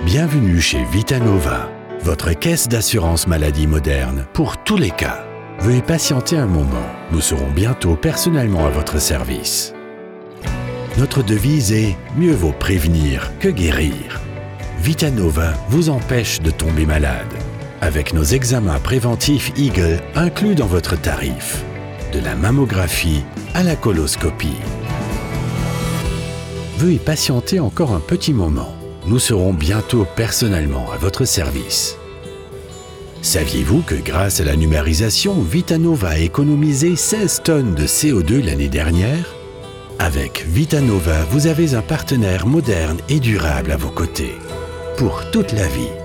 Bienvenue chez Vitanova, votre caisse d'assurance maladie moderne pour tous les cas. Veuillez patienter un moment, nous serons bientôt personnellement à votre service. Notre devise est « Mieux vaut prévenir que guérir ». Vitanova vous empêche de tomber malade, avec nos examens préventifs Eagle inclus dans votre tarif, de la mammographie à la coloscopie. Veuillez patienter encore un petit moment. Nous serons bientôt personnellement à votre service. Saviez-vous que grâce à la numérisation, Vitanova a économisé 16 tonnes de CO2 l'année dernière? Avec Vitanova, vous avez un partenaire moderne et durable à vos côtés, pour toute la vie.